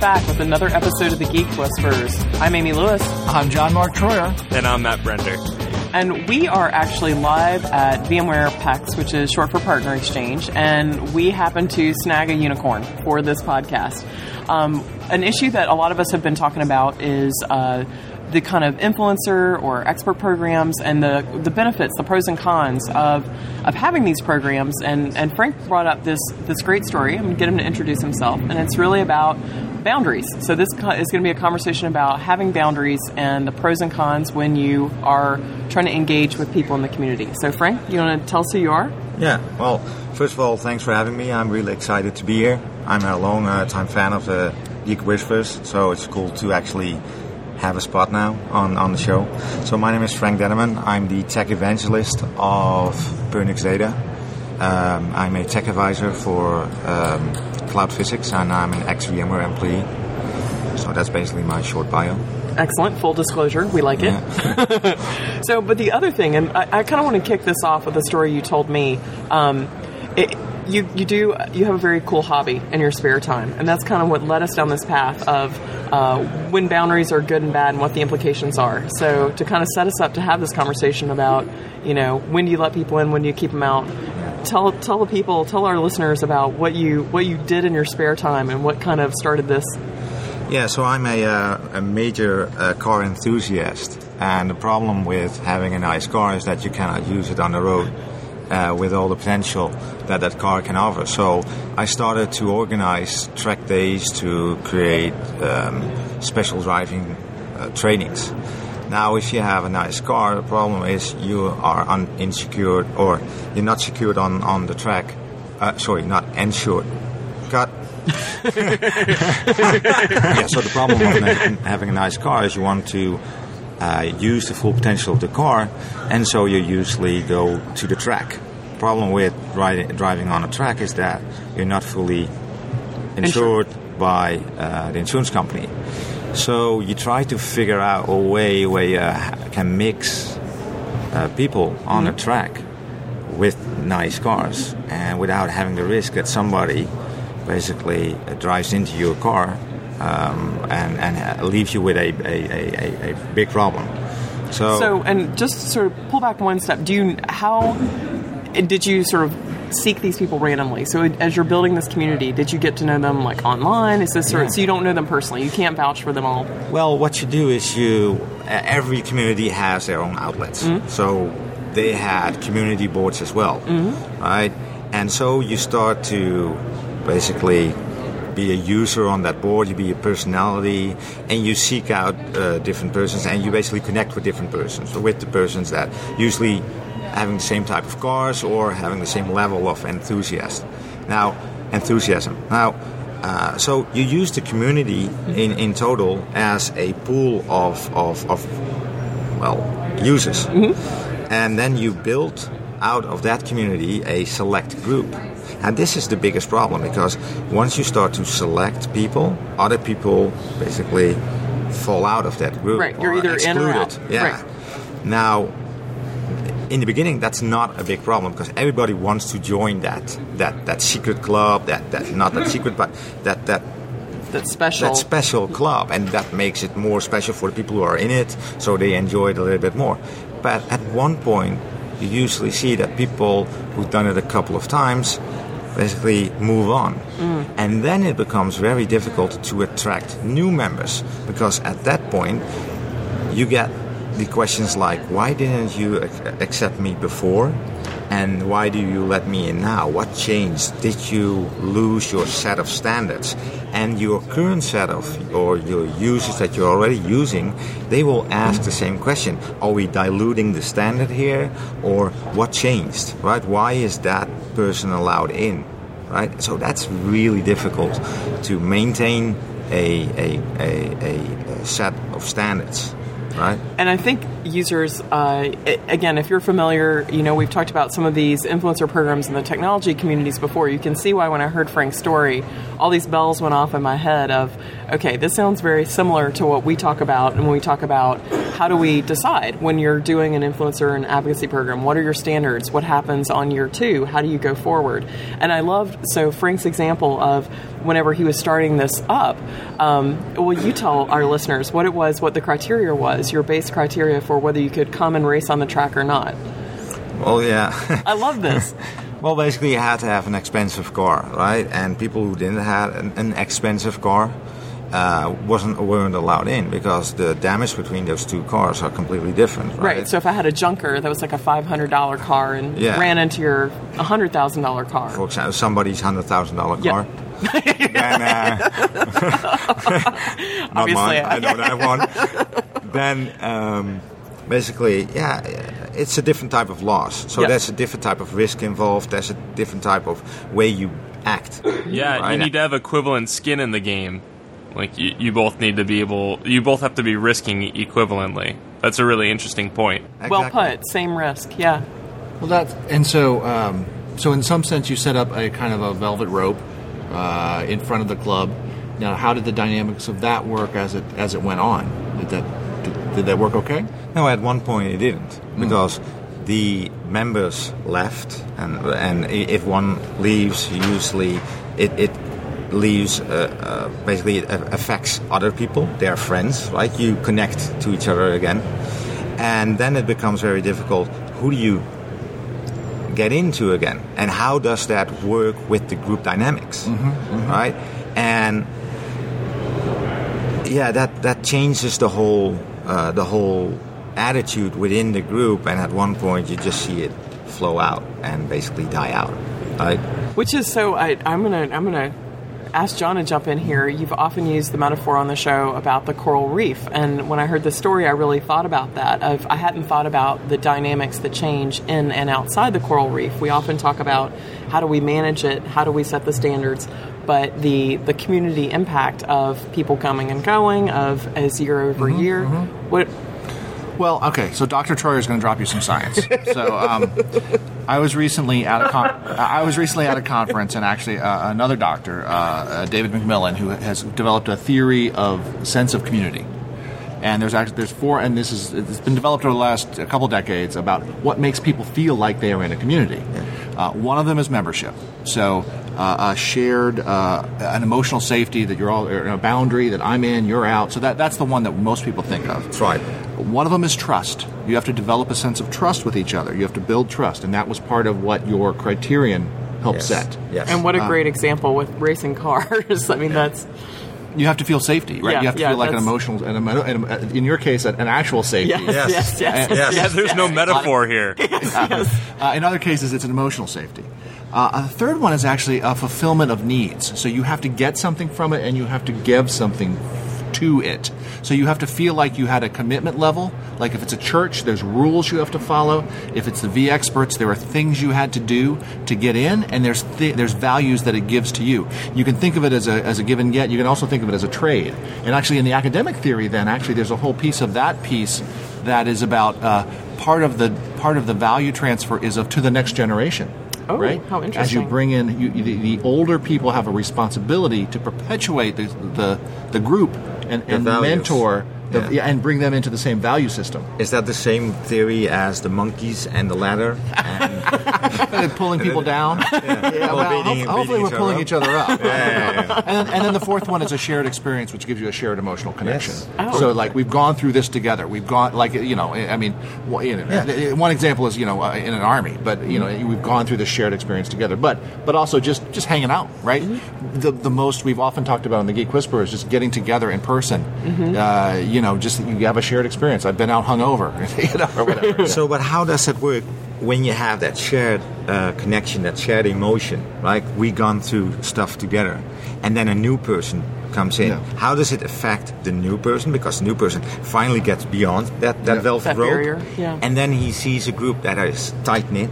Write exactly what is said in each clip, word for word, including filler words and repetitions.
back with another episode of the Geek Whisperers. I'm Amy Lewis. I'm John Mark Troyer. And I'm Matt Brender. And we are actually live at VMware PAX, which is short for Partner Exchange, and we happen to snag a unicorn for this podcast. Um, an issue that a lot of us have been talking about is uh, the kind of influencer or expert programs and the the benefits, the pros and cons of of having these programs. And, and Frank brought up this this great story. I'm going to get him to introduce himself, and it's really about boundaries. So this is going to be a conversation about having boundaries and the pros and cons when you are trying to engage with people in the community. So Frank, you want to tell us who you are? Yeah, well, first of all, thanks for having me. I'm really excited to be here. I'm a long uh, time fan of the Geek Whisperers, so it's cool to actually have a spot now on, on the show. So my name is Frank Denneman. I'm the tech evangelist of Pernix Data. Um, I'm a tech advisor for um, Cloud Physics, and I'm an ex-VMware employee. So that's basically my short bio. Excellent. Full disclosure. We like Yeah. it. So, but the other thing, and I, I kind of want to kick this off with a story you told me. Um, it, you, you do, you have a very cool hobby in your spare time. And that's kind of what led us down this path of uh, when boundaries are good and bad and what the implications are. So to kind of set us up to have this conversation about, you know, when do you let people in, when do you keep them out? Tell tell the people, tell our listeners about what you what you did in your spare time and what kind of started this. Yeah, so I'm a, uh, a major uh, car enthusiast, and the problem with having a nice car is that you cannot use it on the road uh, with all the potential that that car can offer. So I started to organize track days to create um, special driving uh, trainings. Now, if you have a nice car, the problem is you are un- insecure, or you're not secured on, on the track. Uh, sorry, not insured. Cut. Yeah, so the problem with having a nice car is you want to uh, use the full potential of the car, and so you usually go to the track. The problem with riding, driving on a track is that you're not fully insured by uh, the insurance company. So you try to figure out a way where you can mix uh, people on mm-hmm. a track with nice cars, and without having the risk that somebody basically uh, drives into your car um, and, and uh, leaves you with a, a, a, a big problem. So, so, and just to sort of pull back one step, do you, how did you sort of seek these people randomly? So as you're building this community, did you get to know them like online? Is this sort yeah. of, so you don't know them personally? You can't vouch for them all? Well, what you do is you, every community has their own outlets. Mm-hmm. So they had community boards as well, mm-hmm. right? And so you start to basically be a user on that board, you be a personality, and you seek out uh, different persons, and you basically connect with different persons, so with the persons that usually having the same type of cars or having the same level of enthusiasm. Now, enthusiasm. Now, uh, so you use the community in, in total as a pool of, of, of well, users. Mm-hmm. And then you build out of that community a select group. And this is the biggest problem, because once you start to select people, other people basically fall out of that group. Right, you're either excluded. in or out. Yeah. Right. Now, in the beginning, that's not a big problem, because everybody wants to join that that, that secret club, that, that not that secret, but that that that special that special club, and that makes it more special for the people who are in it, so they enjoy it a little bit more. But at one point, you usually see that people who've done it a couple of times basically move on. Mm. And then it becomes very difficult to attract new members, because at that point you get the questions like, why didn't you accept me before? And why do you let me in now? What changed? Did you lose your set of standards? And your current set of, or your users that you're already using, they will ask the same question. Are we diluting the standard here? Or what changed, right? Why is that person allowed in, right? So that's really difficult to maintain a, a, a, a set of standards, right? And I think users, uh, again, if you're familiar, you know, we've talked about some of these influencer programs in the technology communities before. You can see why when I heard Frank's story, all these bells went off in my head of, okay, this sounds very similar to what we talk about. And when we talk about how do we decide when you're doing an influencer and advocacy program, what are your standards? What happens on year two? How do you go forward? And I loved, so Frank's example of whenever he was starting this up, um, will you tell our listeners what it was, what the criteria was, your base criteria for whether you could come and race on the track or not? Well, yeah. I love this. Well, basically you had to have an expensive car, right? And people who didn't have an, an expensive car uh, wasn't weren't allowed in because the damage between those two cars are completely different, right? Right. So if I had a junker that was like a five hundred dollars car and yeah. ran into your one hundred thousand dollars car. For example, somebody's one hundred thousand dollars yeah. car. then, uh, not Obviously, mine, I don't have one. Then, um, basically, yeah, it's a different type of loss. So yep. there's a different type of risk involved. There's a different type of way you act. Yeah, right? You need to have equivalent skin in the game. Like, you, you both need to be able... You both have to be risking equivalently. That's a really interesting point. Exactly. Well put. Same risk, yeah. Well, that's... And so, um, so in some sense, you set up a kind of a velvet rope uh, in front of the club. Now, how did the dynamics of that work as it as it went on? Did that did, did that work okay? No, at one point it didn't, because mm. the members left, and and if one leaves, usually it... it leaves, uh, uh, basically it affects other people, their friends, right? You connect to each other again. And then it becomes very difficult. Who do you get into again? And how does that work with the group dynamics, mm-hmm, mm-hmm. right? And yeah, that, that changes the whole, uh, the whole attitude within the group. And at one point you just see it flow out and basically die out, right? Which is so, I, I'm gonna, I'm gonna, ask John to jump in here. You've often used the metaphor on the show about the coral reef, and when I heard the story, I really thought about that. Of, I hadn't thought about the dynamics that change in and outside the coral reef. We often talk about how do we manage it, how do we set the standards, but the the community impact of people coming and going, of as year over mm-hmm, year, mm-hmm. what... Well, okay, so Doctor Troyer is going to drop you some science. So um, I was recently at a con- I was recently at a conference, and actually uh, another doctor, uh, uh, David McMillan, who has developed a theory of sense of community. And there's actually there's four, and this is it's been developed over the last a couple decades about what makes people feel like they are in a community. Uh, one of them is membership. So uh, a shared, uh, an emotional safety that you're all, or a boundary that I'm in, you're out. So that that's the one that most people think of. That's right. One of them is trust. You have to develop a sense of trust with each other. You have to build trust, and that was part of what your criterion helped yes. set. Yes. And what a Uh, great example with racing cars. I mean, that's... You have to feel safety, right? Yeah, you have to yeah, feel like an that's- emotional, an, emo- an, an, in your case, an, an actual safety. Yes, yes, Yes. yes, yes, Yes. Yeah, there's no yes. metaphor here. Yes. Uh, in other cases, it's an emotional safety. Uh, a third one is actually a fulfillment of needs. So you have to get something from it, and you have to give something to it. So you have to feel like you had a commitment level. Like if it's a church, there's rules you have to follow. If it's the V experts, there are things you had to do to get in, and there's th- there's values that it gives to you. You can think of it as a as a give and get. You can also think of it as a trade. And actually, in the academic theory, then actually there's a whole piece of that piece that is about uh, part of the part of the value transfer is of to the next generation. Oh, right? how interesting. As you bring in, you, the, the older people have a responsibility to perpetuate the the, the group and, and values. mentor the, Yeah. yeah, and bring them into the same value system. Is that the same theory as the monkeys and the ladder? And And then pulling people down. Yeah, Or well, beating- ho- hopefully beating we're each pulling other each other up. yeah, yeah, yeah. And, then, and then the fourth one is a shared experience, which gives you a shared emotional connection. Yes. Oh. So, like, we've gone through this together. We've gone, like, you know, I mean, well, you know, Yeah. one example is, you know, uh, in an army, but, you know, we've gone through this shared experience together. But but also just, just hanging out, right? Mm-hmm. The the most we've often talked about in the Geek Whisperer is just getting together in person. Mm-hmm. Uh, you know, just you have a shared experience. I've been out hungover, you know, or whatever. So, but how does it work when you have that shared uh, connection, that shared emotion? Like we gone through stuff together, and then a new person comes in. Yeah. How does it affect the new person? Because the new person finally gets beyond that, that Yeah. velvet That rope, barrier, yeah. and then he sees a group that is tight knit.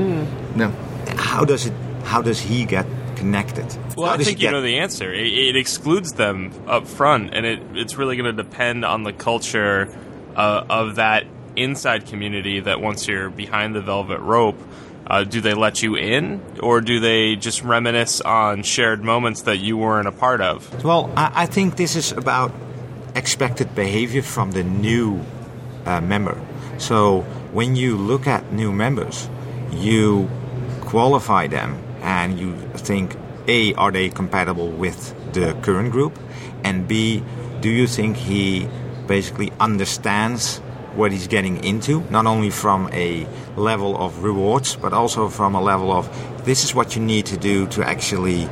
No. How does it? How does he get connected? Well, How I does think he you get- know the answer. It, it excludes them up front, and it, it's really going to depend on the culture uh, of that inside community that once you're behind the velvet rope, uh, do they let you in, or do they just reminisce on shared moments that you weren't a part of? Well, I, I think this is about expected behavior from the new uh, member. So when you look at new members, you qualify them and you think, A, are they compatible with the current group? And B, do you think he basically understands what he's getting into, not only from a level of rewards, but also from a level of this is what you need to do to actually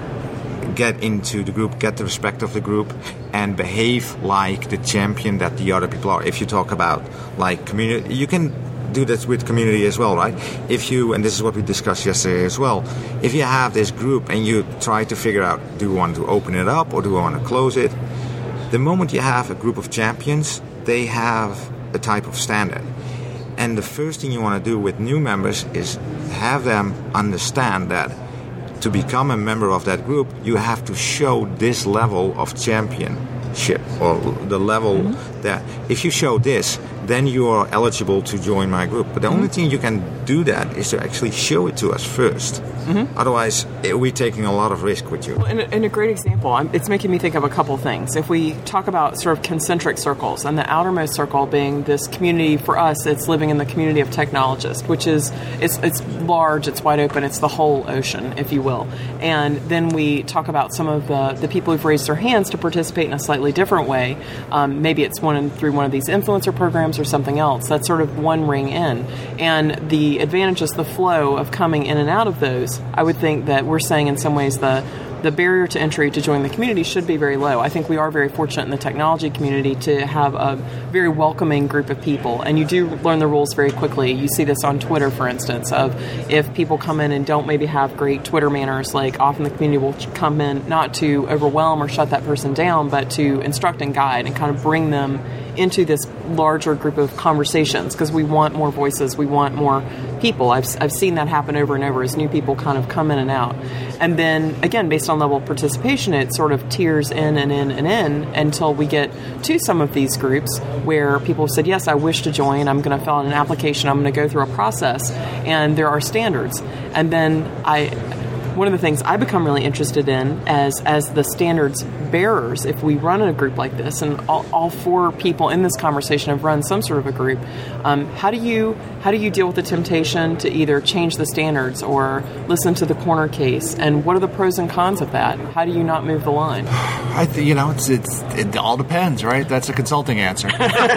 get into the group, get the respect of the group, and behave like the champion that the other people are. If you talk about like community, you can do this with community as well, right? If you, and this is what we discussed yesterday as well, if you have this group and you try to figure out, do we want to open it up or do we want to close it? The moment you have a group of champions, they have a type of standard. And the first thing you want to do with new members is have them understand that to become a member of that group, you have to show this level of championship, or the level mm-hmm. that if you show this, then you are eligible to join my group. But the mm-hmm. only thing you can do that is to actually show it to us first. Mm-hmm. Otherwise, we're taking a lot of risk with you. Well, and, a, and a great example, I'm, it's making me think of a couple things. If we talk about sort of concentric circles, and the outermost circle being this community, for us, it's living in the community of technologists, which is, it's, it's large, it's wide open, it's the whole ocean, if you will. And then we talk about some of the, the people who've raised their hands to participate in a slightly different way. Um, maybe it's one through one of these influencer programs or something else. That's sort of one ring in. And the advantage is the flow of coming in and out of those. I would think that we're saying in some ways the the barrier to entry to join the community should be very low. I think we are very fortunate in the technology community to have a very welcoming group of people, and you do learn the rules very quickly. You see this on Twitter, for instance, of if people come in and don't maybe have great Twitter manners, like often the community will come in not to overwhelm or shut that person down, but to instruct and guide and kind of bring them into this larger group of conversations, because we want more voices, we want more people. I've, I've seen that happen over and over as new people kind of come in and out. And then, again, based on level of participation, it sort of tiers in and in and in until we get to some of these groups where people have said, yes, I wish to join, I'm going to fill out an application, I'm going to go through a process, and there are standards. And then I... One of the things I become really interested in as as the standards bearers, if we run a group like this, and all, all four people in this conversation have run some sort of a group, um, how do you how do you deal with the temptation to either change the standards or listen to the corner case? And what are the pros and cons of that? How do you not move the line? I th- you know, it's it's it all depends, right? That's a consulting answer.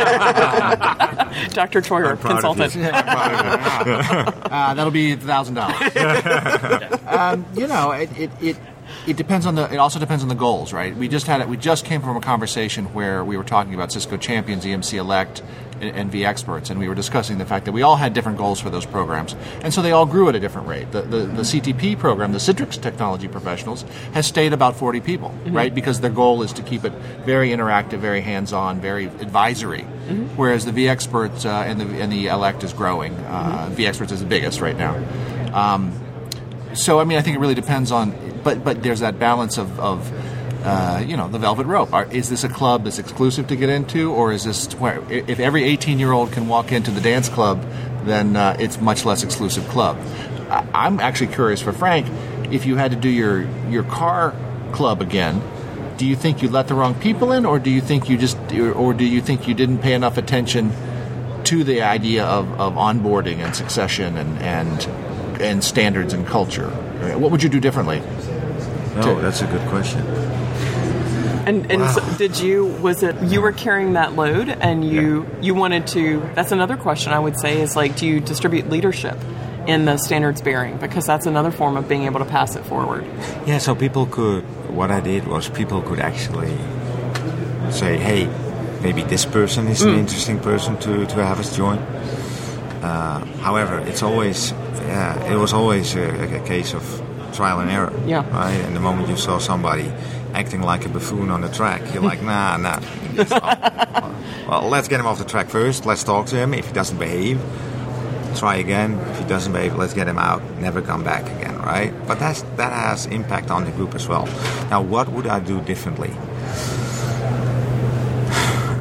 Doctor Troyer, consultant. uh, that'll be a thousand dollars. Um, you know, it, it, it it depends on the. It also depends on the goals, right? We just had it. We just came from a conversation where we were talking about Cisco Champions, E M C Elect, and, and vExperts, and we were discussing the fact that we all had different goals for those programs, and so they all grew at a different rate. The the, the C T P program, the Citrix Technology Professionals, has stayed about forty people, mm-hmm. right? Because their goal is to keep it very interactive, very hands-on, very advisory. Mm-hmm. Whereas the vExperts uh, and the and the Elect is growing. Uh, mm-hmm. vExperts is the biggest right now. Um, So, I mean, I think it really depends on, but but there's that balance of, of uh, you know, the velvet rope. Are, is this a club that's exclusive to get into, or is this where if every eighteen-year-old can walk into the dance club, then uh, it's much less exclusive club? I, I'm actually curious for Frank, if you had to do your, your car club again, do you think you let the wrong people in, or do you think you just, or do you think you didn't pay enough attention to the idea of, of onboarding and succession and and and standards and culture? What would you do differently? No, that's a good question. And, and wow. so did you, was it, you were carrying that load and you, yeah. you wanted to, that's another question I would say is like, do you distribute leadership in the standards bearing? Because that's another form of being able to pass it forward. Yeah, so people could, what I did was people could actually say, hey, maybe this person is mm. an interesting person to, to have us join. Uh, however, it's always, yeah, it was always a, a case of trial and error. Yeah. Right? And the moment you saw somebody acting like a buffoon on the track, you're like, nah, nah. Well, let's get him off the track first. Let's talk to him. If he doesn't behave, try again. If he doesn't behave, let's get him out. Never come back again, right? But that's, that has impact on the group as well. Now, what would I do differently?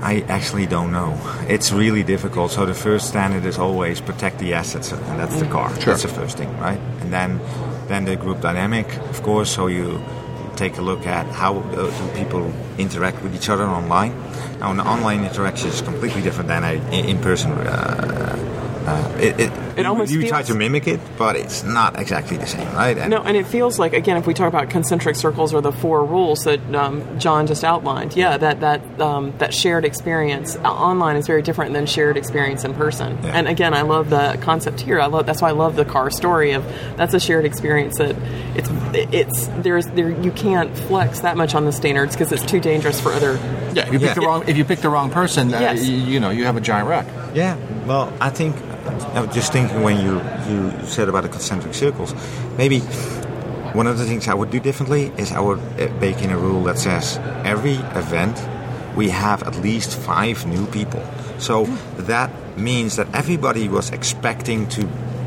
I actually don't know. It's really difficult. So the first standard is always protect the assets, and that's the car. Sure. That's the first thing, right? And then, then the group dynamic, of course. So you take a look at how uh, do people interact with each other online. Now, an online interaction is completely different than a in-person. Uh, uh, it, it, It almost you feels- try to mimic it, but it's not exactly the same, right? And No, and it feels like, again, if we talk about concentric circles or the four rules that um, John just outlined, yeah, that that um, that shared experience uh, online is very different than shared experience in person. Yeah. And again, I love the concept here. I love that's why I love the car story of that's a shared experience that it's it's there's there you can't flex that much on the standards because it's too dangerous for other. Yeah, if you pick Yeah. the wrong if you pick the wrong person, uh, Yes. you, you know you have a giant wreck. Yeah, well, I think I was just thinking when you, you said about the concentric circles, maybe one of the things I would do differently is I would uh, bake in a rule that says every event we have at least five new people. So that means that everybody was expecting to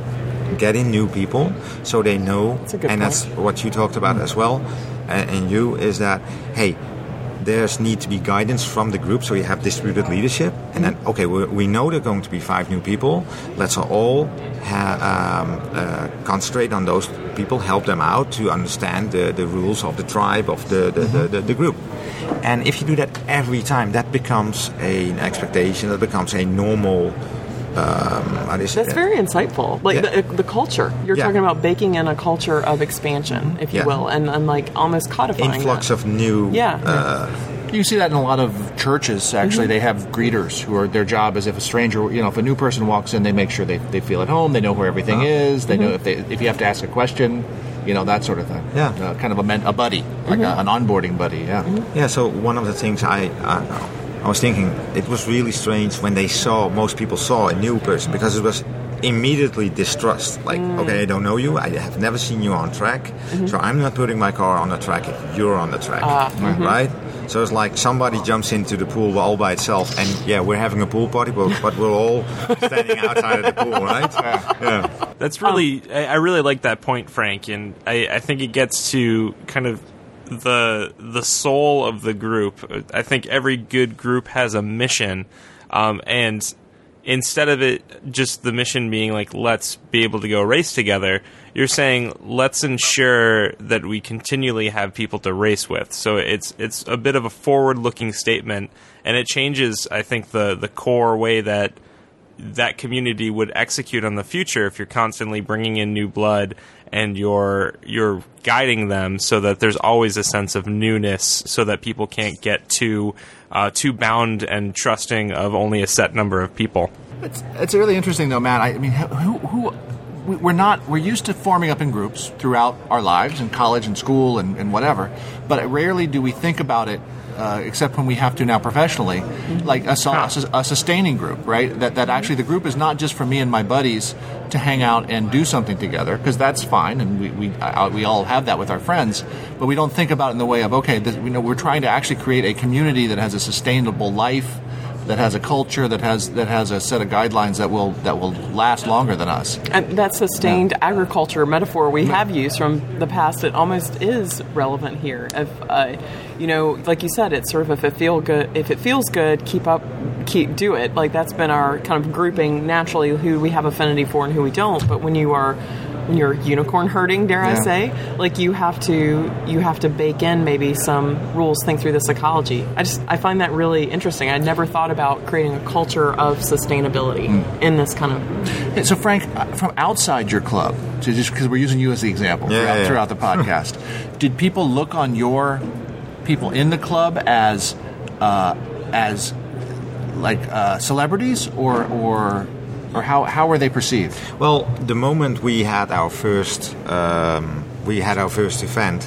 get in new people, so they know, That's a good and point. that's what you talked about as well, and, and you is that hey. There's need to be guidance from the group, so you have distributed leadership, and then okay, we, we know there are going to be five new people. Let's all ha- um, uh, concentrate on those people, help them out to understand the, the rules of the tribe of the the, the, the the group. And if you do that every time, that becomes a, an expectation. That becomes a normal. Um, how do you say That's that? very insightful. Like Yeah. the, the culture. You're Yeah. talking about baking in a culture of expansion, if you Yeah. will, and, and like almost codifying influx that. of new. Yeah. Uh, You see that in a lot of churches. Actually, they have greeters who are their job is if a stranger, you know, if a new person walks in, they make sure they, they feel at home. They know where everything is. They know if they if you have to ask a question, you know, that sort of thing. Yeah. uh, kind of a, men, a buddy, like a, an onboarding buddy. Yeah, Yeah, so one of the things I, I I was thinking, it was really strange when they saw, most people saw a new person, because it was immediately distrust. Like, okay, I don't know you, I have never seen you on track, so I'm not putting my car on the track if you're on the track, right? So it's like somebody jumps into the pool all by itself, and yeah, we're having a pool party, but, but we're all standing outside of the pool, right? Yeah. That's really, I, I really like that point, Frank, and I, I think it gets to kind of the the soul of the group. I think every good group has a mission, um, and instead of it just the mission being like, let's be able to go race together, you're saying let's ensure that we continually have people to race with. So it's it's a bit of a forward-looking statement, and it changes, I think, the the core way that that community would execute on the future if you're constantly bringing in new blood and you're you're guiding them so that there's always a sense of newness, so that people can't get too uh, too bound and trusting of only a set number of people. it's it's really interesting though, Matt. I mean, who who we- we're not we're used to forming up in groups throughout our lives in college and school and, and whatever, but rarely do we think about it. Uh, except when we have to now professionally, like a, a, a sustaining group, right? That that actually the group is not just for me and my buddies to hang out and do something together, because that's fine, and we we I, we all have that with our friends. But we don't think about it in the way of okay, this, we know we're trying to actually create a community that has a sustainable life, that has a culture, that has that has a set of guidelines that will that will last longer than us. And that sustained agriculture metaphor we have used from the past, it almost is relevant here. If uh, you know, like you said, it's sort of if it feel good, if it feels good, keep up, keep do it. Like that's been our kind of grouping naturally, who we have affinity for and who we don't. But when you are when you're unicorn herding, dare I Yeah. say, like you have to you have to bake in maybe some rules, think through the psychology. I just I find that really interesting. I never thought about creating a culture of sustainability in this kind of. Hey, so Frank, uh, from outside your club, so just because we're using you as the example Yeah, throughout, yeah. throughout the podcast, did people look on your people in the club as uh, as like uh, celebrities, or or or how how were they perceived? Well, the moment we had our first um, we had our first event,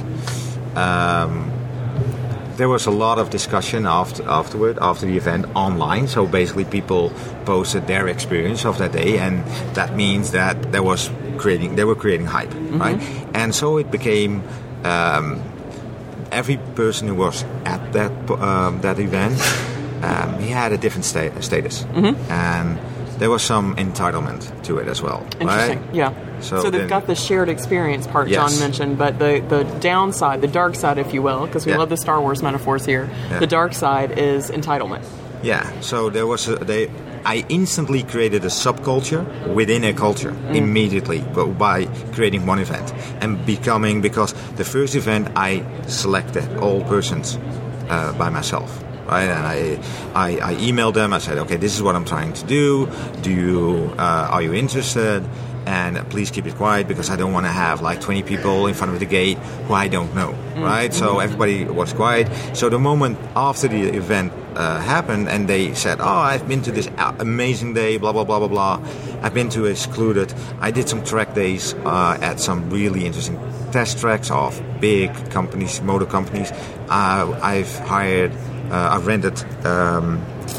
um, there was a lot of discussion after afterward after the event online. So basically, people posted their experience of that day, and that means that there was creating they were creating hype, right? And so it became. Um, every person who was at that um, that event, um, he had a different sta- status, and there was some entitlement to it as well. Interesting, right? yeah. So So, they've then- got the shared experience part Yes. John mentioned, but the, the downside, the dark side, if you will, because we Yeah. love the Star Wars metaphors here, Yeah. the dark side is entitlement. Yeah, so there was a, they. I instantly created a subculture within a culture mm. immediately by creating one event and becoming, because the first event I selected all persons uh, by myself. Right, and I, I, I emailed them. I said, "Okay, this is what I'm trying to do. Do you, uh, are you interested? And please keep it quiet because I don't want to have like twenty people in front of the gate who I don't know." Mm-hmm. Right, so everybody was quiet. So the moment after the event uh, happened, and they said, "Oh, I've been to this amazing day, blah blah blah blah blah. I've been to Excluded. I did some track days uh, at some really interesting test tracks of big companies, motor companies. Uh, I've hired." Uh, I've rented um,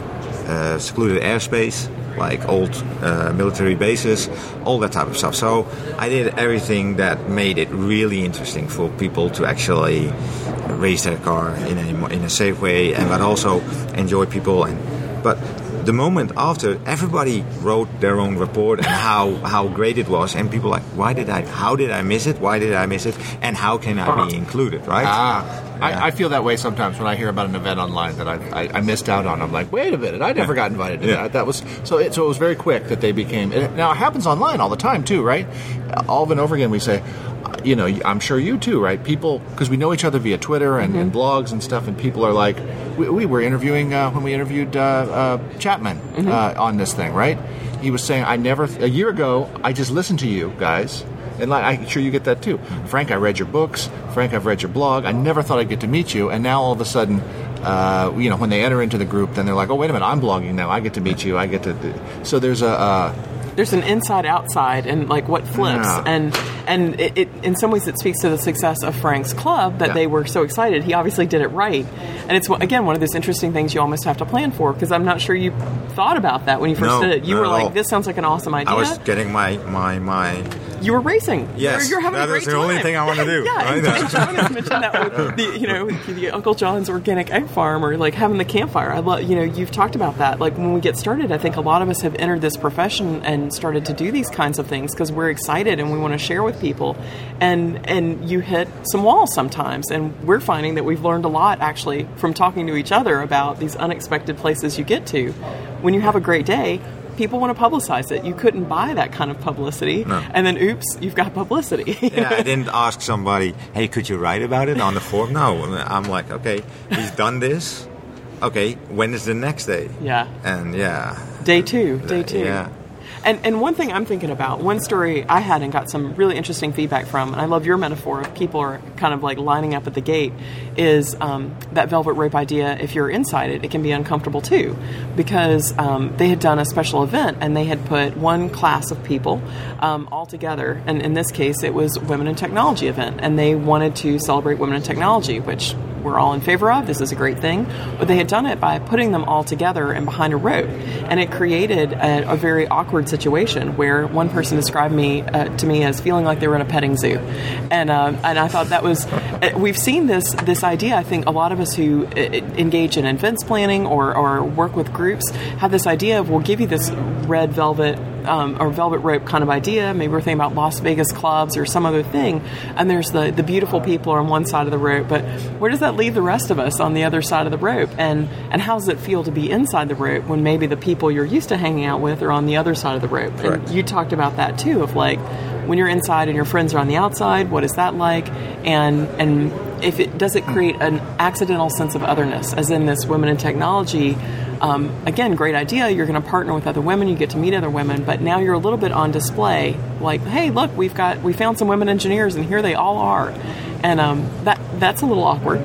uh, secluded airspace, like old uh, military bases, all that type of stuff. So I did everything that made it really interesting for people to actually race their car in a in a safe way, and but also enjoy people. And but the moment after, everybody wrote their own report and how, how great it was, and people like, why did I? How did I miss it? Why did I miss it? And how can I be included? Right? Ah. Yeah. I, I feel that way sometimes when I hear about an event online that I, I, I missed out on. I'm like, wait a minute, I never got invited to yeah. that. That was so. It, so it was very quick that they became. It, now it happens online all the time too, right? All over and over again, we say, uh, you know, I'm sure you too, right? People, because we know each other via Twitter and, mm-hmm. and blogs and stuff, and people are like, we, we were interviewing uh, when we interviewed uh, uh, Chapman mm-hmm. uh, on this thing, right? He was saying, I never a year ago, I just listened to you guys. And like, I'm sure you get that too. Frank, I read your books. Frank, I've read your blog. I never thought I'd get to meet you. And now all of a sudden, uh, you know, when they enter into the group, then they're like, oh, wait a minute, I'm blogging now. I get to meet you. I get to. So there's a. Uh, there's an inside outside and like what flips yeah. and and it, it in some ways it speaks to the success of Frank's club that yeah. they were so excited. He obviously did it right, and it's again one of those interesting things you almost have to plan for, because I'm not sure you thought about that when you first no, did it. You were like, all. This sounds like an awesome idea. I was getting my my my. You were racing. Yes, you're, you're having that a great is the time. only thing I want to do. yeah, right? and, and John has mentioned that with the, you know, the Uncle John's Organic Egg Farm, or like having the campfire. I love, you know, you've talked about that. Like when we get started, I think a lot of us have entered this profession and started to do these kinds of things because we're excited and we want to share with people. And and you hit some walls sometimes, and we're finding that we've learned a lot actually from talking to each other about these unexpected places you get to. When you have a great day, people want to publicize it. You couldn't buy that kind of publicity. No. And then, oops, you've got publicity. Yeah, I didn't ask somebody, hey, could you write about it on the forum? No. I'm like, okay, he's done this. Okay, when is the next day? Yeah. And yeah. Day two. Day two. Yeah. And and one thing I'm thinking about, one story I had and got some really interesting feedback from, and I love your metaphor of people are kind of like lining up at the gate, is um, that velvet rope idea. If you're inside it, it can be uncomfortable too, because um, they had done a special event and they had put one class of people um, all together, and in this case it was Women in Technology event, and they wanted to celebrate women in technology, which we're all in favor of. This is a great thing. But they had done it by putting them all together and behind a rope. And it created a, a very awkward situation where one person described me uh, to me as feeling like they were in a petting zoo. And um, and I thought that was, uh, we've seen this this idea, I think a lot of us who uh, engage in events planning or, or work with groups have this idea of, we'll give you this red velvet Um, or velvet rope kind of idea. Maybe we're thinking about Las Vegas clubs or some other thing, and there's the, the beautiful people on one side of the rope, but where does that leave the rest of us on the other side of the rope? And and how does it feel to be inside the rope when maybe the people you're used to hanging out with are on the other side of the rope? Correct. And you talked about that too, of like, when you're inside and your friends are on the outside, what is that like? And and if it does it create an accidental sense of otherness, as in this Women in Technology. Um, again, great idea. You're going to partner with other women. You get to meet other women, but now you're a little bit on display. Like, hey, look, we've got we found some women engineers, and here they all are, and um, that that's a little awkward.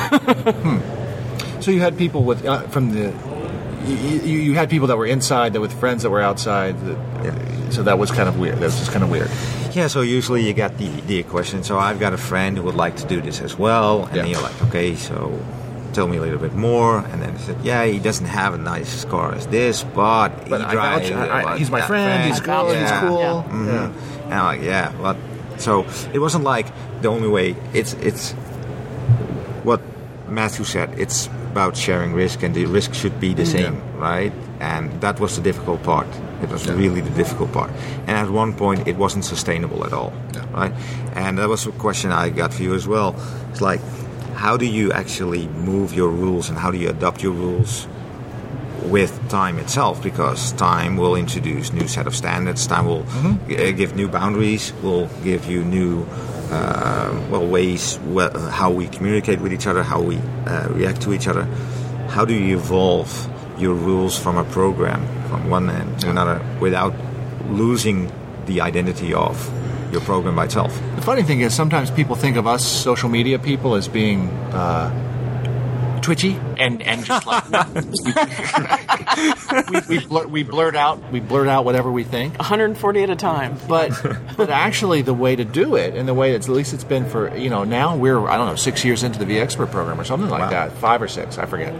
hmm. So you had people with uh, from the you, you had people that were inside, that with friends that were outside. That, yeah. So that was kind of weird. That was just kind of weird. Yeah, so usually you got the, the question, so I've got a friend who would like to do this as well, and yeah. you're like, okay, so tell me a little bit more. And then he said, yeah, he doesn't have a nice car as this, but, but he I drives. I, I, he's my friend, friend. he's cool, yeah. he's cool. Yeah. Mm-hmm. Yeah. And I'm like, yeah, but so it wasn't like the only way. It's it's what Matthew said. It's about sharing risk, and the risk should be the same, yeah. right? And that was the difficult part. It was yeah. really the difficult part. And at one point, it wasn't sustainable at all, yeah. right? And that was a question I got for you as well. It's like, how do you actually move your rules, and how do you adopt your rules with time itself, because time will introduce new set of standards. Time will mm-hmm. g- give new boundaries. Will give you new uh, well ways well, how we communicate with each other, how we uh, react to each other. How do you evolve your rules from a program from one end to another without losing the identity of your program by itself? The funny thing is, sometimes people think of us social media people as being uh, twitchy and, and just like we, we, blur, we blurt out we blurt out whatever we think, one hundred forty at a time. But but actually, the way to do it, and the way it's at least it's been for you know now we're I don't know six years into the V-Expert program or something like wow. that, five or six, I forget.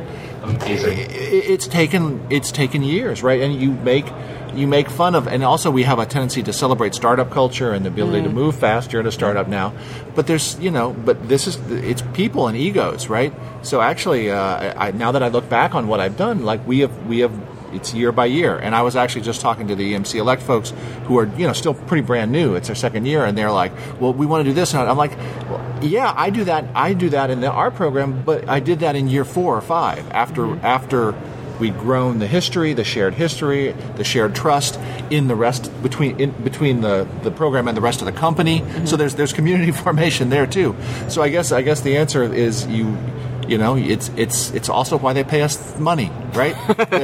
It, it's taken it's taken years, right? And you make. You make fun of, and also we have a tendency to celebrate startup culture and the ability mm. to move fast. You're in a startup now, but there's, you know, but this is, it's people and egos, right? So actually, uh, I, now that I look back on what I've done, like we have, we have, it's year by year. And I was actually just talking to the E M C Elect folks who are, you know, still pretty brand new. It's their second year, and they're like, well, we want to do this. And I'm like, well, yeah, I do that. I do that in the, our program, but I did that in year four or five after, mm. after, we'd grown the history, the shared history, the shared trust in the rest between in, between the, the program and the rest of the company. Mm-hmm. So there's there's community formation there too. So I guess I guess the answer is you you know it's it's it's also why they pay us money, right?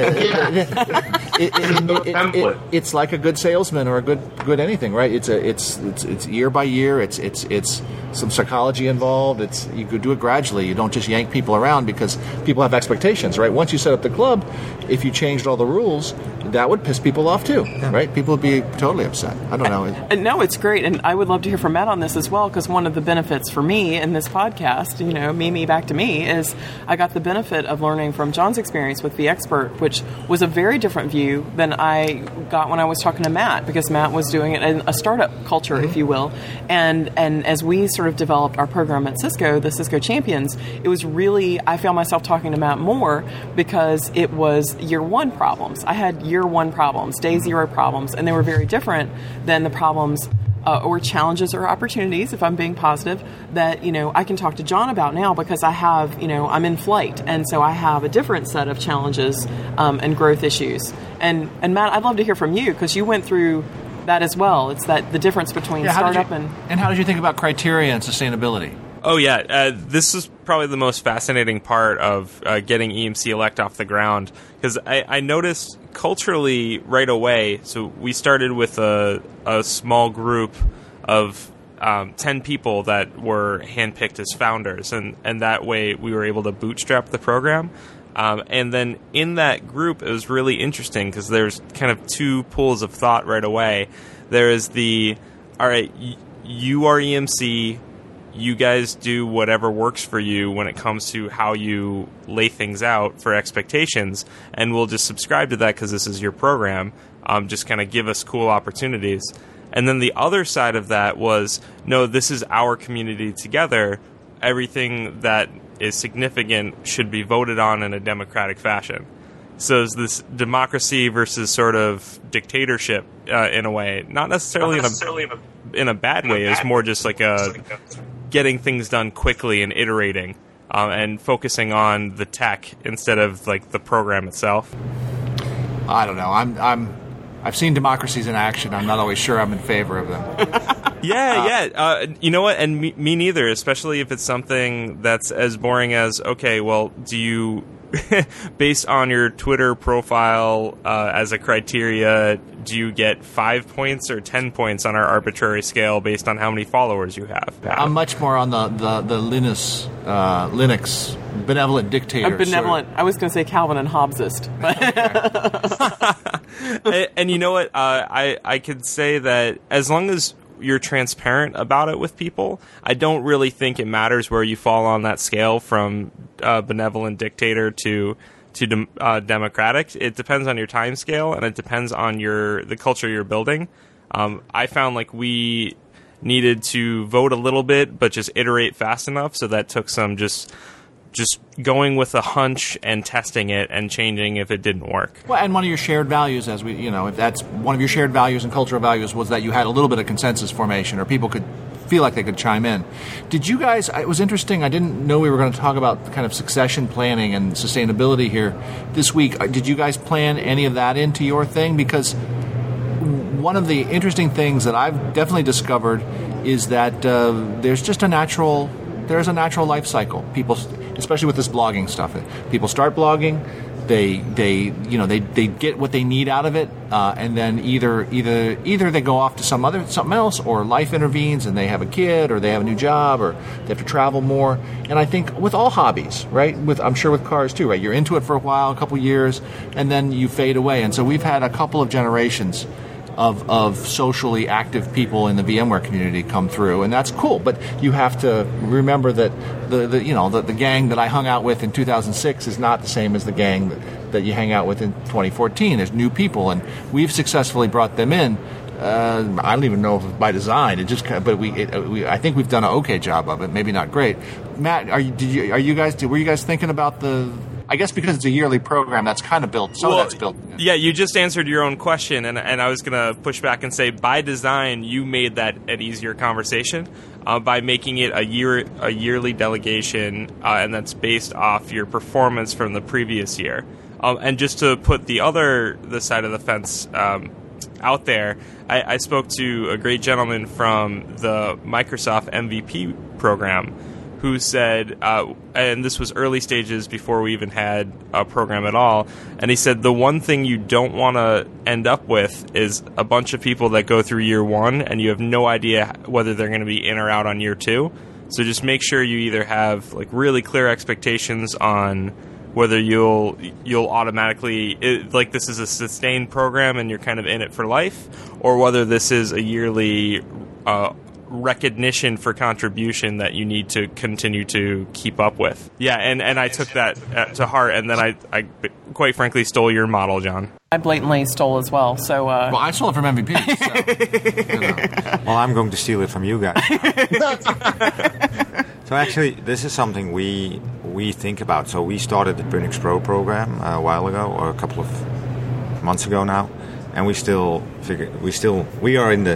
it, it, it, it, it's like a good salesman or a good good anything, right? It's a it's it's it's year by year. It's it's it's some psychology involved. It's you could do it gradually. You don't just yank people around because people have expectations, right? Once you set up the club, if you changed all the rules, that would piss people off too, yeah. right? People would be totally upset. I don't know. And no, it's great, and I would love to hear from Matt on this as well, because one of the benefits for me in this podcast, you know, me, me, back to me, is I got the benefit of learning from John's experience with V-Expert, which was a very different view than I got when I was talking to Matt, because Matt was doing it in a startup culture, mm-hmm. if you will, and and as we sort of developed our program at Cisco, the Cisco Champions, it was really, I found myself talking to Matt more because it was year one problems. I had year one problems, day zero problems, and they were very different than the problems uh, or challenges or opportunities, if I'm being positive, that, you know, I can talk to John about now because I have, you know, I'm in flight, and so I have a different set of challenges um, and growth issues. And, and Matt, I'd love to hear from you, because you went through that as well. It's that the difference between yeah, startup you, and... And how did you think about criteria and sustainability? Oh, yeah. Uh, this is probably the most fascinating part of uh, getting E M C Elect off the ground, because I, I noticed culturally right away, so we started with a, a small group of um, ten people that were handpicked as founders, and, and that way we were able to bootstrap the program. Um, and then in that group, it was really interesting because there's kind of two pools of thought right away. There is the, all right, y- you are E M C, you guys do whatever works for you when it comes to how you lay things out for expectations, and we'll just subscribe to that because this is your program. Um, just kind of give us cool opportunities. And then the other side of that was, no, this is our community together. Everything that is significant should be voted on in a democratic fashion. So it's this democracy versus sort of dictatorship uh, in a way. Not necessarily, Not necessarily in, a, in, a, in a bad way. It's more just like a getting things done quickly and iterating um, and focusing on the tech instead of like the program itself. I don't know. I'm I'm I've seen democracies in action. I'm not always sure I'm in favor of them. yeah, uh, yeah. Uh, you know what? And me, me neither, especially if it's something that's as boring as, okay, well, do you, based on your Twitter profile uh, as a criteria, do you get five points or ten points on our arbitrary scale based on how many followers you have? I'm much more on the, the, the Linus, uh, Linux benevolent dictator. I'm benevolent. Sort of. I was going to say Calvin and Hobbesist. and, and you know what? Uh, I, I could say that as long as you're transparent about it with people, I don't really think it matters where you fall on that scale from uh, benevolent dictator to to dem- uh, democratic. It depends on your time scale, and it depends on your the culture you're building. Um, I found like we needed to vote a little bit, but just iterate fast enough, so that took some just just going with a hunch and testing it and changing if it didn't work. Well, and one of your shared values, as we, you know, if that's one of your shared values and cultural values, was that you had a little bit of consensus formation, or people could feel like they could chime in. Did you guys, it was interesting, I didn't know we were going to talk about kind of succession planning and sustainability here this week. Did you guys plan any of that into your thing? Because one of the interesting things that I've definitely discovered is that uh, there's just a natural, there's a natural life cycle. People, especially with this blogging stuff, people start blogging, they, they, you know, they, they get what they need out of it, uh, and then either, either, either they go off to some other, something else, or life intervenes and they have a kid, or they have a new job, or they have to travel more. And I think with all hobbies, right? With, I'm sure with cars too, right? You're into it for a while, a couple years, and then you fade away. And so we've had a couple of generations Of, of socially active people in the VMware community come through, and that's cool. But you have to remember that the, the you know the, the gang that I hung out with in two thousand six is not the same as the gang that, that you hang out with in twenty fourteen. There's new people, and we've successfully brought them in. Uh, I don't even know if it's by design. It just, but we, it, we, I think we've done an okay job of it. Maybe not great. Matt, are you? Did you? Are you guys? Did, were you guys thinking about the? I guess because it's a yearly program, that's kind of built. Some well, of that's built. Yeah, you just answered your own question, and, and I was going to push back and say, by design, you made that an easier conversation uh, by making it a year a yearly delegation, uh, and that's based off your performance from the previous year. Um, and just to put the other the side of the fence um, out there, I, I spoke to a great gentleman from the Microsoft M V P program, who said, uh, and this was early stages before we even had a program at all, and he said the one thing you don't want to end up with is a bunch of people that go through year one and you have no idea whether they're going to be in or out on year two. So just make sure you either have like really clear expectations on whether you'll you'll automatically, it, like this is a sustained program and you're kind of in it for life, or whether this is a yearly uh recognition for contribution that you need to continue to keep up with. Yeah, and, and I took that uh, to heart, and then I, I quite frankly stole your model, John. I blatantly stole as well, so... Uh... Well, I stole it from M V P, so... you know. Well, I'm going to steal it from you guys. So actually, this is something we we think about. So we started the Phoenix Pro program a while ago, or a couple of months ago now, and we still figure, we still, we are in the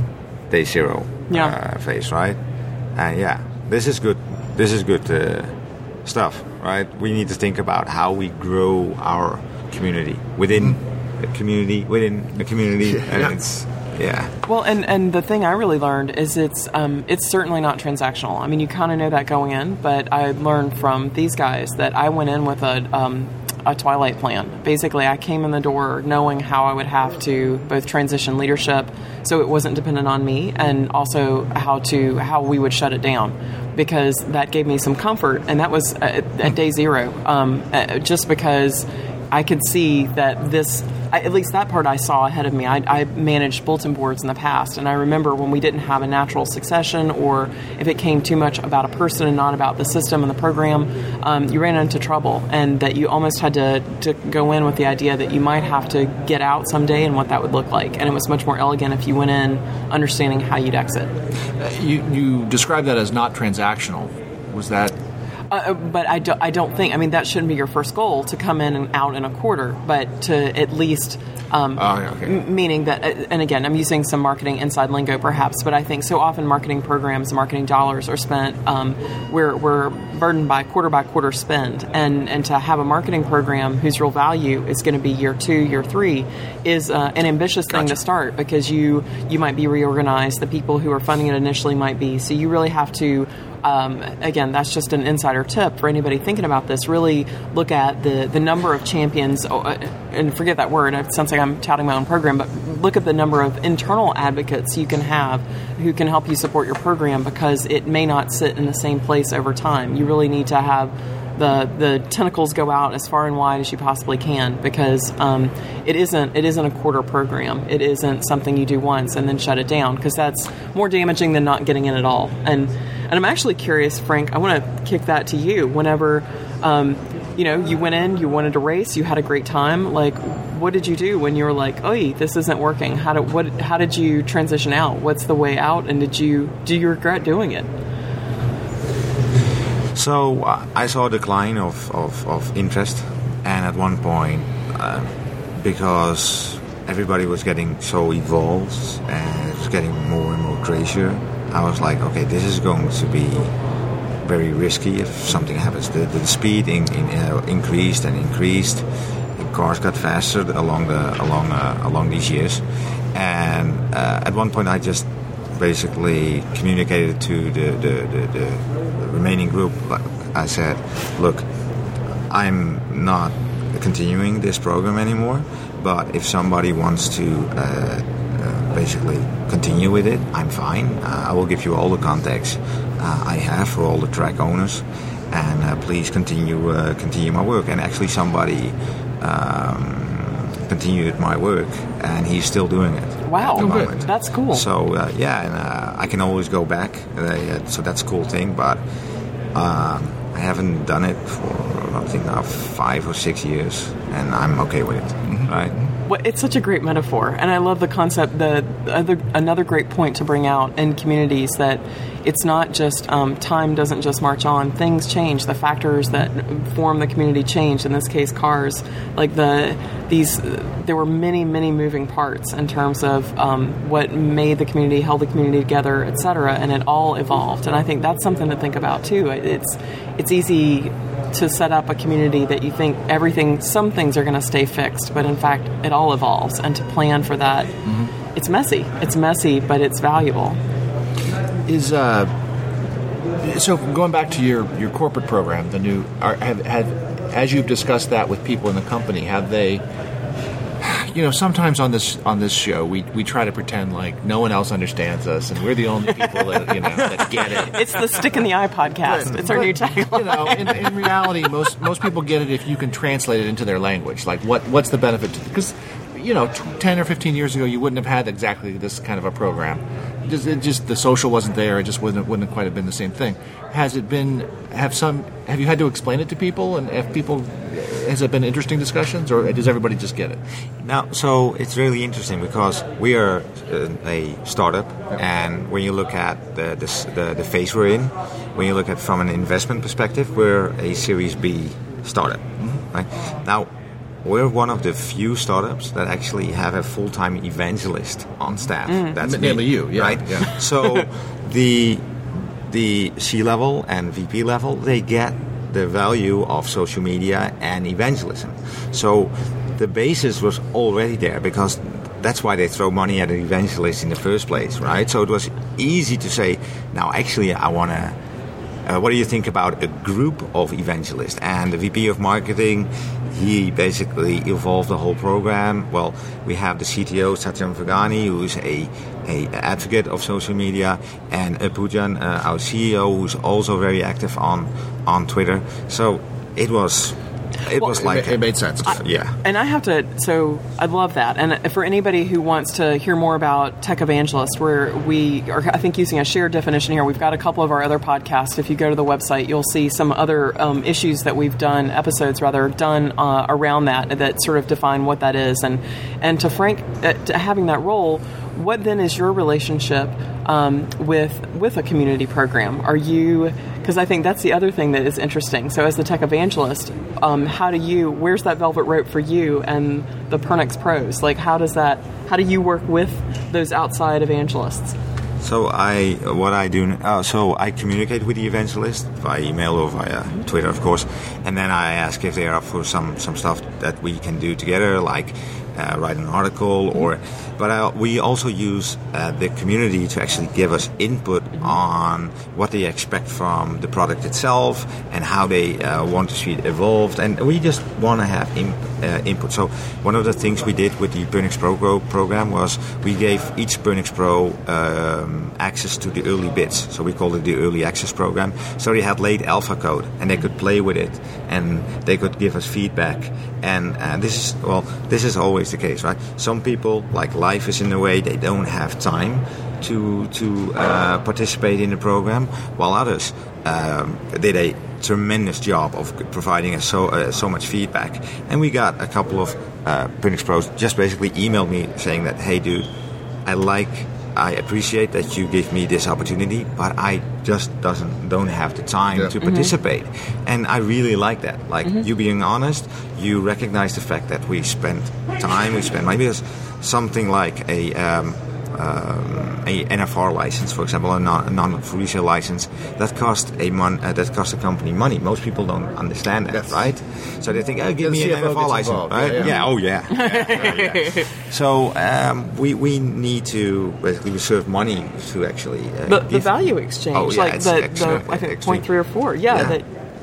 day zero yeah. uh, phase, right? And yeah, this is good. This is good uh, stuff, right? We need to think about how we grow our community within the community, within the community, and yeah. it's yeah. Well, and, and the thing I really learned is it's um, it's certainly not transactional. I mean, you kind of know that going in, but I learned from these guys that I went in with a um, a Twilight plan. Basically, I came in the door knowing how I would have to both transition leadership, so it wasn't dependent on me, and also how to how we would shut it down, because that gave me some comfort, and that was at, at day zero. Um, just because I could see that this, at least that part I saw ahead of me. I, I managed bulletin boards in the past, and I remember when we didn't have a natural succession, or if it came too much about a person and not about the system and the program, um, you ran into trouble, and that you almost had to, to go in with the idea that you might have to get out someday and what that would look like. And it was much more elegant if you went in understanding how you'd exit. Uh, you, you described that as not transactional. Was that... Uh, but I, do, I don't think, I mean, that shouldn't be your first goal, to come in and out in a quarter, but to at least, um, oh, okay. m- meaning that, and again, I'm using some marketing inside lingo perhaps, but I think so often marketing programs, marketing dollars are spent, um, we're, we're burdened by quarter by quarter spend, and, and to have a marketing program whose real value is going to be year two, year three, is uh, an ambitious gotcha. thing to start, because you, you might be reorganized, the people who are funding it initially might be, so you really have to, Um, again, that's just an insider tip for anybody thinking about this. Really look at the, the number of champions, oh, uh, and forget that word, it sounds like I'm touting my own program, but look at the number of internal advocates you can have who can help you support your program, because it may not sit in the same place over time. You really need to have the the tentacles go out as far and wide as you possibly can, because um, it isn't it isn't a quarter program. It isn't something you do once and then shut it down, because that's more damaging than not getting in at all. And and I'm actually curious, Frank, I want to kick that to you. Whenever um, you know you went in, you wanted to race, you had a great time. Like, what did you do when you were like, "Oh, this isn't working"? How did what? How did you transition out? What's the way out? And did you do you regret doing it? So uh, I saw a decline of, of, of interest, and at one point, uh, because everybody was getting so evolved and it was getting more and more crazier, I was like, okay, this is going to be very risky if something happens. The, the speed in, in, uh, increased and increased. The cars got faster along the along uh, along these years, and uh, at one point I just basically communicated to the the, the, the remaining group. I said, look, I'm not continuing this program anymore, but if somebody wants to uh, uh, basically continue with it, I'm fine. Uh, I will give you all the contacts uh, I have for all the track owners, and uh, please continue uh, continue my work. And actually somebody um, continued my work, and he's still doing it. Wow, at the moment. That's cool. So uh, yeah, and uh, I can always go back, uh, so that's a cool thing, but um, I haven't done it for, I think now, five or six years, and I'm okay with it, mm-hmm. right? Well, it's such a great metaphor, and I love the concept. The other, another great point to bring out in communities that it's not just um, time doesn't just march on. Things change. The factors that form the community change. In this case, cars. Like the these, there were many, many moving parts in terms of um, what made the community, held the community together, et cetera. And it all evolved. And I think that's something to think about too. It's it's easy to set up a community that you think everything, some things are going to stay fixed, but in fact, it all evolves. And to plan for that, mm-hmm. it's messy. It's messy, but it's valuable. Is uh, so going back to your, your corporate program, the new, are, have, have as you've discussed that with people in the company, have they? You know, sometimes on this on this show, we, we try to pretend like no one else understands us, and we're the only people that you know that get it. It's the Stick in the Eye podcast. But, it's our but, new tagline. You know, in, in reality, most most people get it if you can translate it into their language. Like, what what's the benefit? Because you know, ten or fifteen years ago, you wouldn't have had exactly this kind of a program. Just, it just the social wasn't there. It just wouldn't wouldn't quite have been the same thing. Has it been? Have some? Have you had to explain it to people? And if people, has it been interesting discussions, or does everybody just get it? Now, so it's really interesting because we are uh, a startup, and when you look at the, the the the phase we're in, when you look at from an investment perspective, we're a Series B startup. Mm-hmm. Right now. We're one of the few startups that actually have a full-time evangelist on staff. Mm. That's namely you, yeah, right? Yeah. So the the C-level and V P level, they get the value of social media and evangelism. So the basis was already there because that's why they throw money at an evangelist in the first place, right? So it was easy to say, now actually I want to Uh, what do you think about a group of evangelists? And the V P of marketing, he basically evolved the whole program. Well, we have the C T O, Satyam Vagani, who's a, a advocate of social media, and uh, Pujan, uh, our C E O, who's also very active on, on Twitter. So it was... It well, was like it made sense. I, yeah, and I have to. So I love that. And for anybody who wants to hear more about Tech Evangelist, where we are, I think, using a shared definition here. We've got a couple of our other podcasts. If you go to the website, you'll see some other um, issues that we've done, episodes rather, done uh, around that that sort of define what that is. And and to Frank, uh, to having that role, what then is your relationship um, with with a community program? Are you, because I think that's the other thing that is interesting. So as the Tech Evangelist, um, how do you, where's that velvet rope for you and the Pernix Pros? Like, how does that, how do you work with those outside evangelists? So I, what I do, uh, so I communicate with the evangelist via email or via Twitter, of course, and then I ask if they are up for some, some stuff that we can do together, like uh, write an article, or. But uh, we also use uh, the community to actually give us input on what they expect from the product itself and how they uh, want to see it evolved, and we just want to have in, uh, input. So one of the things we did with the Pernix Pro program was we gave each Pernix Pro um, access to the early bits. So we called it the early access program. So they had late alpha code and they could play with it and they could give us feedback. And uh, this is well, this is always the case, right? Some people, like life is in the way, they don't have time to to uh, participate in the program, while others um, did a tremendous job of providing us so uh, so much feedback. And we got a couple of uh, Pernix Pros just basically emailed me saying that, hey, dude, I like. I appreciate that you give me this opportunity, but I just doesn't don't have the time yeah. to participate. Mm-hmm. And I really like that. Like mm-hmm. you being honest, you recognize the fact that we spend time, we spend money. Because something like a um, um, a N F R license, for example, a non- a non-resale license, that costs a mon- uh, that costs a company money. Most people don't understand that, Yes. right? So they think, oh, give The me C F O an N F R gets license, involved. right? Yeah, yeah. oh yeah. yeah, yeah, yeah. So um, we we need to basically reserve money to actually uh, The, the give- value exchange, Oh, yeah, like it's the, extra- the I think extra- point three or four, yeah. Yeah. That,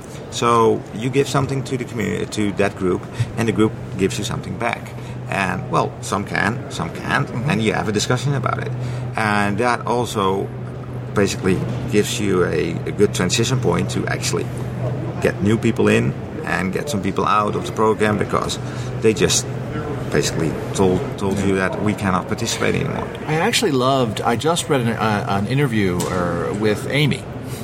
So you give something to the community, to that group, and the group gives you something back. And well, some can, some can't, Mm-hmm. and you have a discussion about it. And that also basically gives you a, a good transition point to actually get new people in and get some people out of the program because they just basically told told you that we cannot participate anymore. I actually loved. I just read an, uh, an interview uh, with Amy.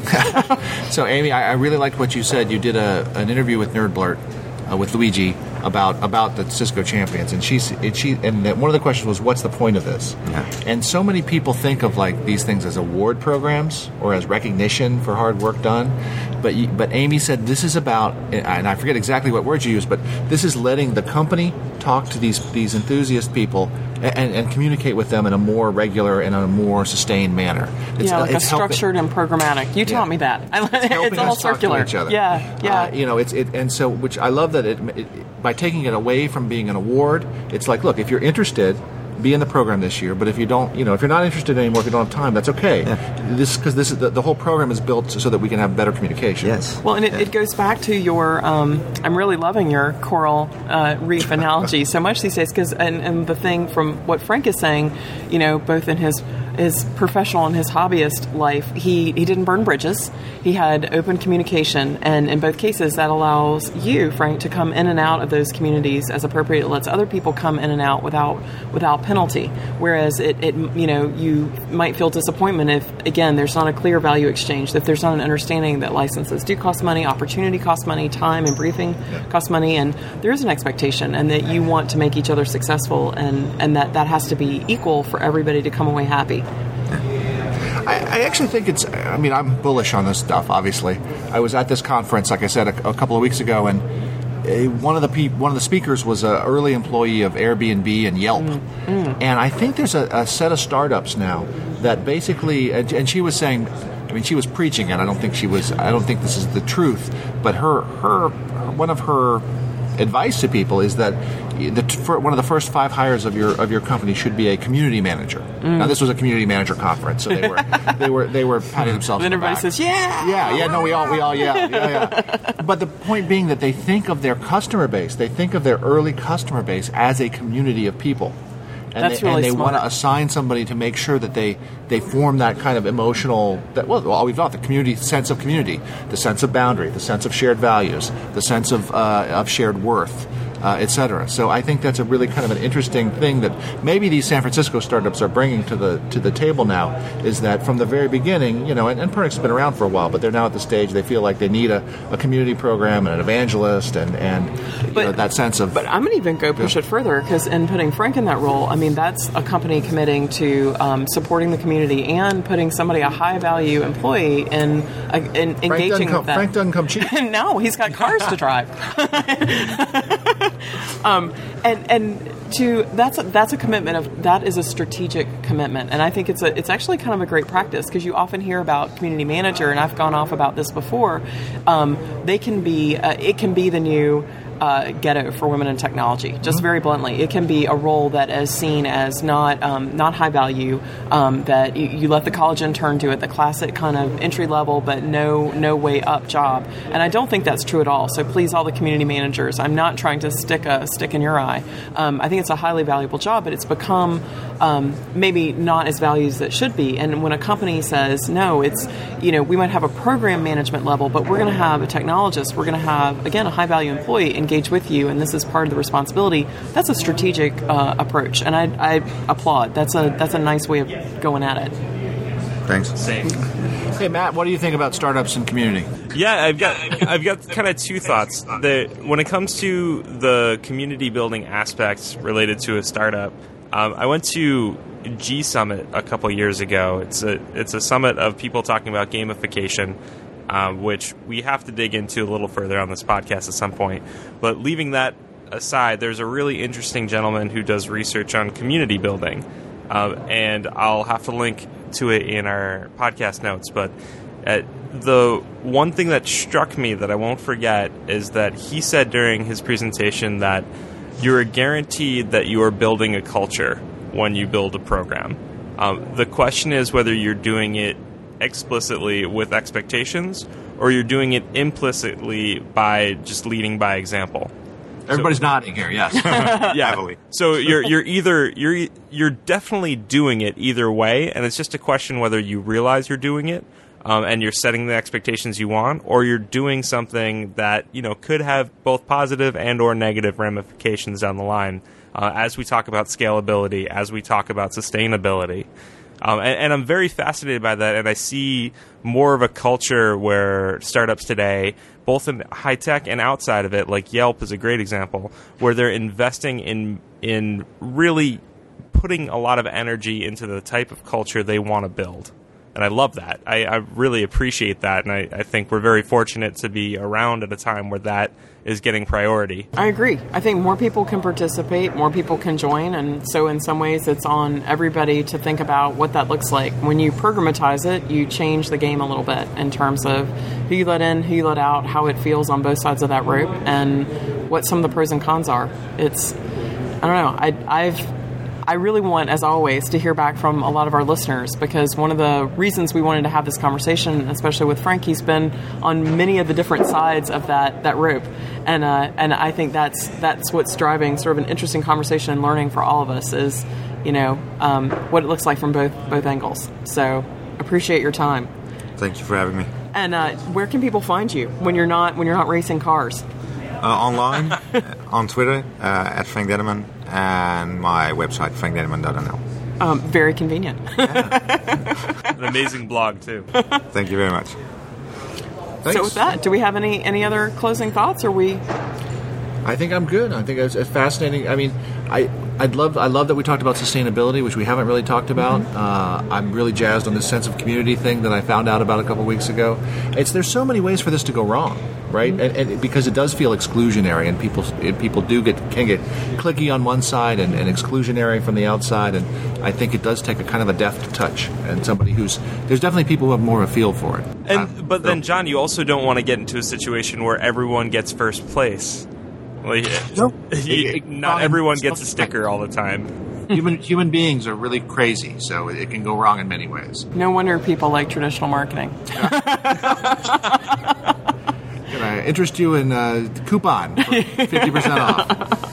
So, Amy, I, I really liked what you said. You did a, an interview with NerdBlurt uh, with Luigi about about the Cisco champions, and she's and she and the, one of the questions was, "What's the point of this?" Yeah. And so many people think of like these things as award programs or as recognition for hard work done, but you, but Amy said this is about, and I forget exactly what words you used, but this is letting the company talk to these these enthusiast people and, and communicate with them in a more regular and a more sustained manner. It's, yeah, like a it's helping- structured and programmatic. You taught me that. I, it's helping it's all us talk to circular. each other. Yeah, yeah. Uh, you know, it's it, and so which I love that it, it by taking it away from being an award, it's like, look, if you're interested, be in the program this year. But if you don't, you know, if you're not interested anymore, if you don't have time, that's okay. Yeah. This because this is the, the whole program is built so that we can have better communication. Yes. Well, and it, it goes back to your, um, I'm really loving your coral uh, reef analogy so much these days, because, and, and the thing from what Frank is saying, you know, both in his his professional and his hobbyist life, he, he didn't burn bridges. He had open communication, and in both cases, that allows you, Frank, to come in and out of those communities as appropriate. It lets other people come in and out without without penalty. Whereas it, it you know, you might feel disappointment if, again, there's not a clear value exchange, if there's not an understanding that licenses do cost money, opportunity costs money, time and briefing costs money, and there is an expectation, and that you want to make each other successful, and, and that that has to be equal for everybody to come away happy. I, I actually think it's. I mean, I'm bullish on this stuff. Obviously, I was at this conference, like I said, a, a couple of weeks ago, and uh, one of the pe- one of the speakers was an early employee of Airbnb and Yelp, mm, mm. and I think there's a, a set of startups now that basically, and, and she was saying, I mean, she was preaching it. I don't think she was. I don't think this is the truth, but her her one of her advice to people is that the, for one of the first five hires of your of your company should be a community manager. Mm. Now, this was a community manager conference, so they were they were they were patting themselves. Then on the everybody back. says, "Yeah, yeah, yeah." No, we all we all yeah, yeah, yeah. But the point being that they think of their customer base, they think of their early customer base as a community of people. And That's they, really and they smart. want to assign somebody to make sure that they, they form that kind of emotional, that well, all we've got, the community sense of community, the sense of boundary, the sense of shared values, the sense of uh, of shared worth, uh, et cetera. So I think that's a really kind of an interesting thing that maybe these San Francisco startups are bringing to the to the table now, is that from the very beginning, you know, and, and Pernix has been around for a while, but they're now at the stage they feel like they need a, a community program and an evangelist and, and you But- know, that sense of... But I'm going to even go push Yeah. it further, because in putting Frank in that role, I mean, that's a company committing to um, supporting the community and putting somebody, a high-value employee, in, uh, in Frank engaging doesn't come, with them. Frank doesn't come cheap. No, he's got cars to drive. um, and and to that's a, that's a commitment of that is a strategic commitment, and I think it's a it's actually kind of a great practice, because you often hear about community manager, and I've gone off about this before. Um, they can be uh, it can be the new uh, ghetto for women in technology. Just very bluntly, it can be a role that is seen as not um, not high value. Um, that you, you let the college intern do it, the classic kind of entry level, but no no way up job. And I don't think that's true at all. So please, all the community managers, I'm not trying to stick a stick in your eye. Um, I think it's a highly valuable job, but it's become um, maybe not as valued as it should be. And when a company says no, it's you know we might have a program management level, but we're going to have a technologist. We're going to have again a high value employee engage with you, and this is part of the responsibility. That's a strategic uh, approach, and I, I applaud. That's a that's a nice way of going at it. Thanks. Same. Hey, Matt, what do you think about startups and community? Yeah, I've got I've got kind of two thoughts. The, when it comes to the community building aspects related to a startup, um, I went to G Summit a couple years ago. It's a it's a summit of people talking about gamification, um, which we have to dig into a little further on this podcast at some point. But leaving that aside, there's a really interesting gentleman who does research on community building. uh, and I'll have to link to it in our podcast notes. But uh, the one thing that struck me that I won't forget is that he said during his presentation that you're guaranteed that you are building a culture when you build a program. Um, the question is whether you're doing it explicitly with expectations or you're doing it implicitly by just leading by example. Everybody's so, nodding here. Yes. Yeah. Heavily. So you're you're either you're you're definitely doing it either way, and it's just a question whether you realize you're doing it, um, and you're setting the expectations you want, or you're doing something that you know could have both positive and or negative ramifications down the line. Uh, as we talk about scalability, as we talk about sustainability. Um, and, and I'm very fascinated by that, and I see more of a culture where startups today, both in high tech and outside of it, like Yelp is a great example, where they're investing in in really putting a lot of energy into the type of culture they want to build. And I love that. I, I really appreciate that, and I, I think we're very fortunate to be around at a time where that is getting priority. I agree. I think more people can participate, more people can join, and so in some ways it's on everybody to think about what that looks like. When you programatize it, you change the game a little bit in terms of who you let in, who you let out, how it feels on both sides of that rope, and what some of the pros and cons are. It's, I don't know, I, I've I really want, as always, to hear back from a lot of our listeners, because one of the reasons we wanted to have this conversation, especially with Frank, he's been on many of the different sides of that, that rope. And uh, and I think that's that's what's driving sort of an interesting conversation and learning for all of us is, you know, um, what it looks like from both both angles. So appreciate your time. Thank you for having me. And uh, where can people find you when you're not when you're not racing cars? Uh, online, on Twitter, uh, at Frank Detterman, and my website, frank detterman dot n l. Um, very convenient. Yeah. An amazing blog, too. Thank you very much. Thanks. So with that, do we have any, any other closing thoughts? Or we? I think I'm good. I think it's, it's fascinating. I mean, I I'd love I love that we talked about sustainability, which we haven't really talked about. Mm-hmm. Uh, I'm really jazzed on this sense of community thing that I found out about a couple weeks ago. It's there's so many ways for this to go wrong, right? Mm-hmm. And, and because it does feel exclusionary, and people and people do get can get cliquey on one side and, and exclusionary from the outside. And I think it does take a kind of a deft touch and somebody who's there's definitely people who have more of a feel for it. And uh, but then, John, you also don't want to get into a situation where everyone gets first place. Like, no, you, it, it, not everyone gets a sticker all the time. Human human beings are really crazy, so it can go wrong in many ways. No wonder people like traditional marketing. Can I interest you in a coupon for fifty percent off?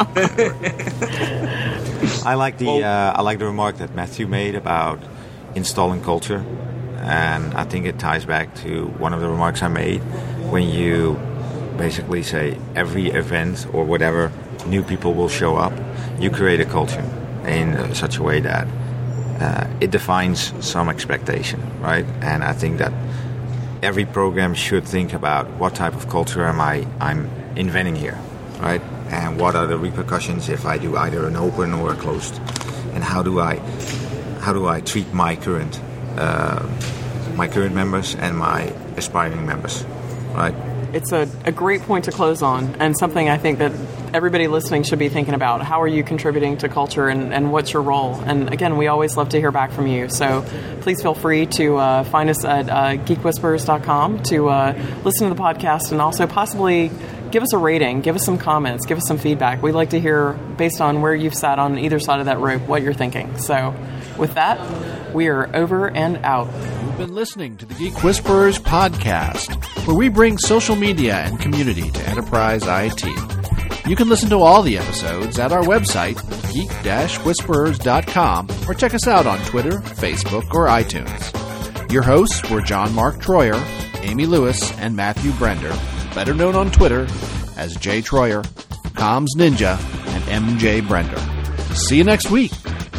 I like the uh, I like the remark that Matthew made about installing culture, and I think it ties back to one of the remarks I made when you basically say every event or whatever, new people will show up. You create a culture in such a way that uh, it defines some expectation, right? And I think that every program should think about what type of culture am I I'm inventing here, right? And what are the repercussions if I do either an open or a closed? And how do I how do I treat my current uh, my current members and my aspiring members, right? It's a, a great point to close on, and something I think that everybody listening should be thinking about. How are you contributing to culture, and, and what's your role? And again, we always love to hear back from you. So please feel free to uh, find us at uh, geek whispers dot com to uh, listen to the podcast, and also possibly give us a rating, give us some comments, give us some feedback. We'd like to hear, based on where you've sat on either side of that rope, what you're thinking. So with that, we are over and out. You've been listening to the Geek Whisperers podcast, where we bring social media and community to enterprise I T. You can listen to all the episodes at our website, geek whisperers dot com, or check us out on Twitter, Facebook, or iTunes. Your hosts were John Mark Troyer, Amy Lewis, and Matthew Brender, better known on Twitter as Jay Troyer, Comms Ninja, and M J Brender. See you next week.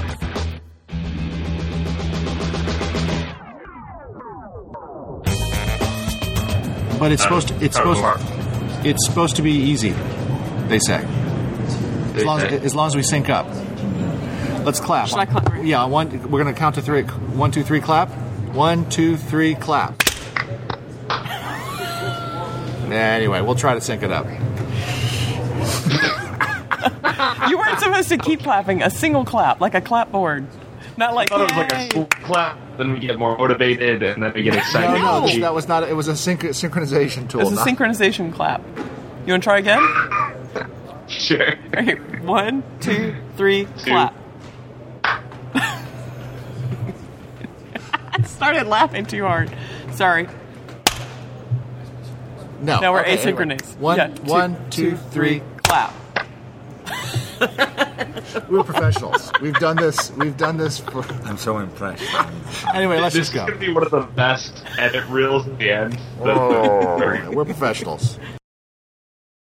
But it's supposed to. It's supposed. It's supposed to be easy. They say. As long as, as long as we sync up. Let's clap. Should I clap? Yeah. One. We're gonna count to three. One, two, three. Clap. One, two, three. Clap. Anyway, we'll try to sync it up. You weren't supposed to keep clapping. A single clap, like a clapboard. Not like, I thought it was like "Yay." a cool clap. Then we get more motivated, and then we get excited. No, no, No. this- that was not. It was a synch- synchronization tool. It's a not- synchronization clap. You want to try again? Sure. Okay, one, two, three, clap. I started laughing too hard. Sorry. No. Now we're Okay, asynchronous. anyway. One, Yeah, one, two, three. clap. We're professionals. We've done this. We've done this for. I'm so impressed. Anyway, let's This just is go. going to be one of the best edit reels at the end. Oh, we're professionals.